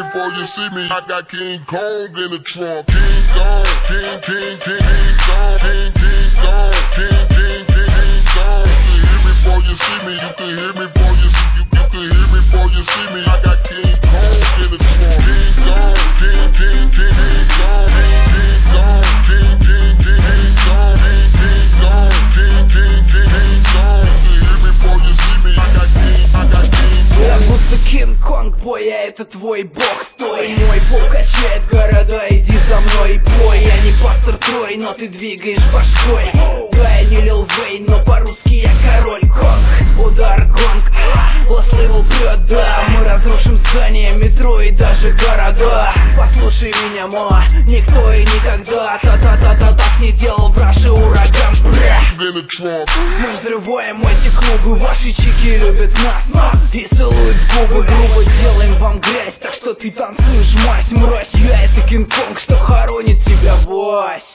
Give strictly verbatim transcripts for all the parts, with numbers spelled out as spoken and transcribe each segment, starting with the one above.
before you see me. I got King Kong in the trunk. King Kong, King, King, King, King Kong, King, King Kong, King, King, King, King Kong. You can hear me before you see me. You can hear me before you see you, you can hear me before you see me. I got King Kong in the trunk. King Kong, King, King, King, King Kong, King, King Kong, King, King, King, King Kong, King, King Kong, King, King, King, King Kong. You can hear me before you see me. I got King, I got King Kong. Я будто Кинг-Конг, бой, я это твой бог, стой. Мой бог качает города, иди за мной, бой. Я не пастор Трой, но ты двигаешь башкой. Да, я не Лил Вейн, но по-русски я король Конг. Удар гонг, Лас Лейвел прет, да. Мы разрушим здания, метро и даже города. Послушай меня, ма, никто и никогда та-та-та-та так не делал в Раше ураган, бля. Мы взрываем эти клубы, ваши чики любят нас и целуют в губы. Грубо делаем вам грязь, так что ты танцуешь, мась, мразь. Я это Кинг-Конг, что хоронит тебя, Вась.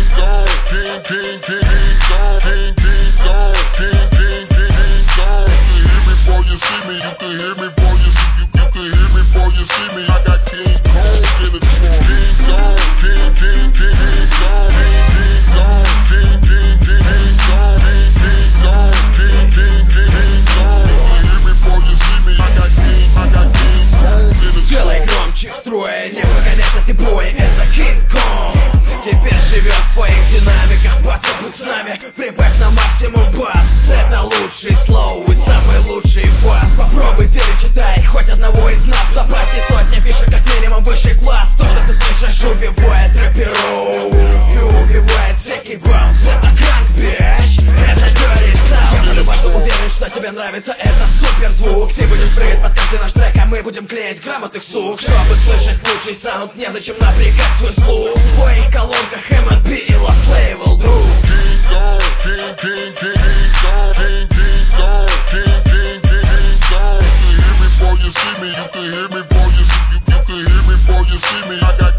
Делай громче в трое, не выгоняйся ты бой, это Кинг-Конг. Теперь живет в своих динамиках, пацаны с нами. Прибавь на максимум бас, это лучший слоу и самый лучший бас. Попробуй перечитай хоть одного из нас, в запасе сотни фишек, как минимум высший класс. То, что ты слышишь, убивает рэперов и убивает всякий баунс. Это кранк, бич, это dirty sound. Я на уверен, что тебе нравится этот суперзвук. Ты будешь прыгать под каждый наш трек, а мы будем клеить грамотных сук. Чтобы слышать лучший саунд, незачем напрягать свой слух. В твоих колонках эм энд би и Лас Лейвел, друг. King Kong, King, King, King, King Kong, King, King Kong, King, King, King, King Kong. You can hear me before you see me. You can hear me before you see you, you can hear me before you see me. I got